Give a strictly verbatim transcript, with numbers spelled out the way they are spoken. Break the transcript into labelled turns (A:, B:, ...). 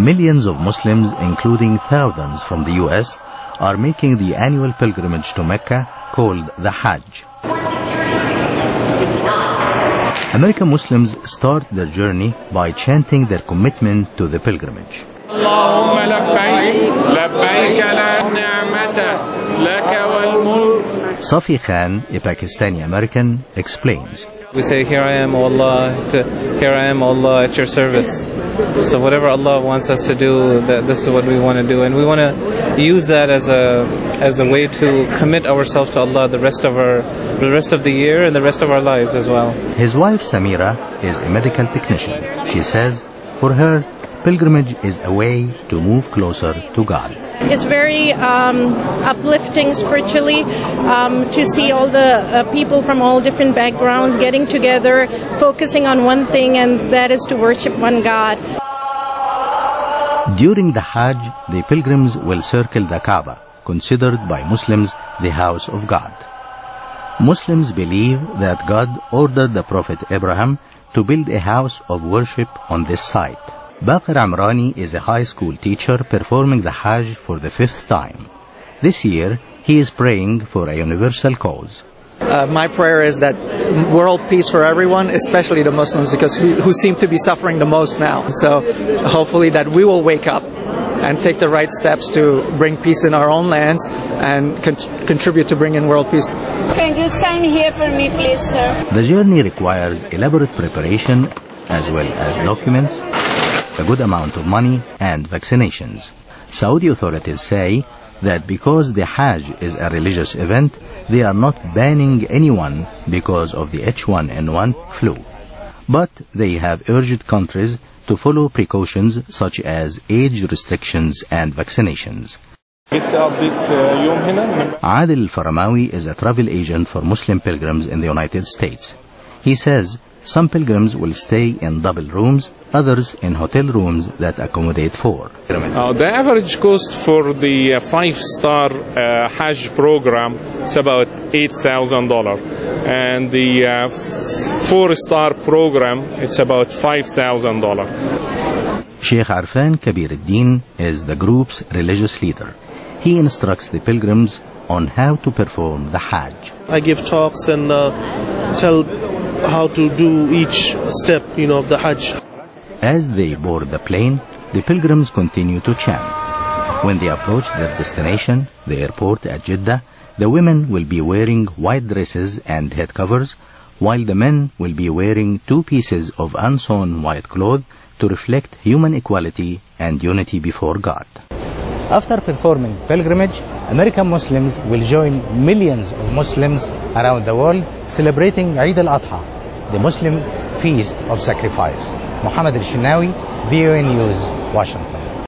A: Millions of Muslims, including thousands from the U S, are making the annual pilgrimage to Mecca called the Hajj. American Muslims start their journey by chanting their commitment to the pilgrimage.
B: اللهم لبيك لبيك لا نعمة لك والملك.
A: Safi Khan, a Pakistani American, explains.
C: We say, here I am, O Allah, here I am, O Allah, at your service. So whatever Allah wants us to do, that this is what we want to do. And we want to use that as a as a way to commit ourselves to Allah the rest of our the rest of the year and the rest of our lives as well.
A: His wife Samira is a medical technician. She says, for her, pilgrimage is a way to move closer to God.
D: It's very um, uplifting spiritually um, to see all the uh, people from all different backgrounds getting together, focusing on one thing, and that is to worship one God.
A: During the Hajj, the pilgrims will circle the Kaaba, considered by Muslims the house of God. Muslims believe that God ordered the Prophet Abraham to build a house of worship on this site. Baqir Amrani is a high school teacher performing the Hajj for the fifth time. This year, he is praying for a universal cause.
E: Uh, my prayer is that world peace for everyone, especially the Muslims, because who, who seem to be suffering the most now. So hopefully that we will wake up and take the right steps to bring peace in our own lands and con contribute to bring in world peace.
F: Can you sign here for me, please, sir?
A: The journey requires elaborate preparation as well as documents, a good amount of money, and vaccinations. Saudi authorities say that because the Hajj is a religious event, they are not banning anyone because of the H one N one flu. But they have urged countries to follow precautions such as age restrictions and vaccinations. Adil Faramawi is a travel agent for Muslim pilgrims in the United States. He says some pilgrims will stay in double rooms, others in hotel rooms that accommodate four.
B: Uh, the average cost for the uh, five-star uh, Hajj program is about eight thousand dollars. And the uh, four-star program, it's about five thousand dollars.
A: Sheikh Arfan Kabir al-Din is the group's religious leader. He instructs the pilgrims on how to perform the Hajj.
G: I give talks and uh, tell how to do each step, you know, of the Hajj.
A: As they board the plane, the pilgrims continue to chant. When they approach their destination, the airport at Jeddah, the women will be wearing white dresses and head covers, while the men will be wearing two pieces of unsewn white cloth to reflect human equality and unity before God.
H: After performing pilgrimage, American Muslims will join millions of Muslims around the world celebrating Eid al-Adha, the Muslim feast of sacrifice. Mohammed Al-Shinawi, V O A News, Washington.